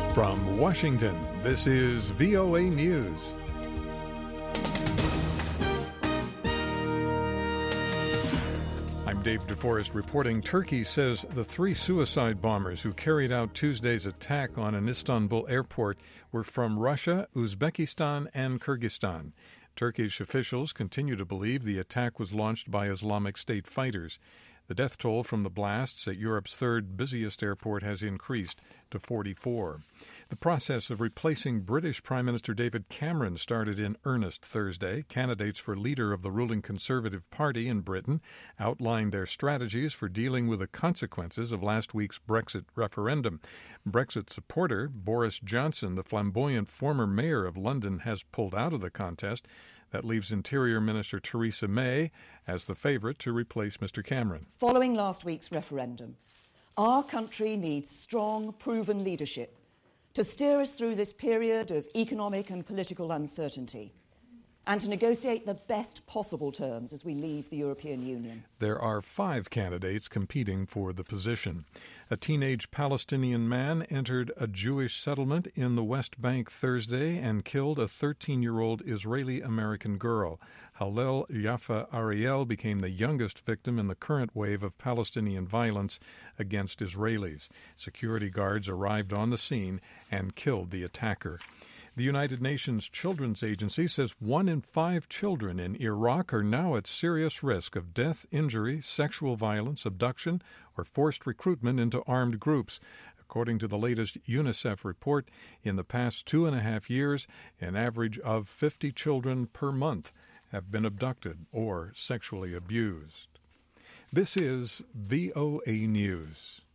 From Washington, this is VOA News. I'm Dave DeForest reporting. Turkey says the three suicide bombers who carried out Tuesday's attack on an Istanbul airport were from Russia, Uzbekistan, and Kyrgyzstan. Turkish officials continue to believe the attack was launched by Islamic State fighters. The death toll from the blasts at Europe's third busiest airport has increased to 44. The process of replacing British Prime Minister David Cameron started in earnest Thursday. Candidates for leader of the ruling Conservative Party in Britain outlined their strategies for dealing with the consequences of last week's Brexit referendum. Brexit supporter Boris Johnson, the flamboyant former mayor of London, has pulled out of the contest. That leaves Interior Minister Theresa May as the favourite to replace Mr. Cameron. Following last week's referendum, our country needs strong, proven leadership to steer us through this period of economic and political uncertainty and to negotiate the best possible terms as we leave the European Union. There are 5 candidates competing for the position. A teenage Palestinian man entered a Jewish settlement in the West Bank Thursday and killed a 13-year-old Israeli-American girl. Hallel Yaffa Ariel became the youngest victim in the current wave of Palestinian violence against Israelis. Security guards arrived on the scene and killed the attacker. The United Nations Children's Agency says 1 in 5 children in Iraq are now at serious risk of death, injury, sexual violence, abduction, or forced recruitment into armed groups. According to the latest UNICEF report, in the past 2.5 years, an average of 50 children per month have been abducted or sexually abused. This is VOA News.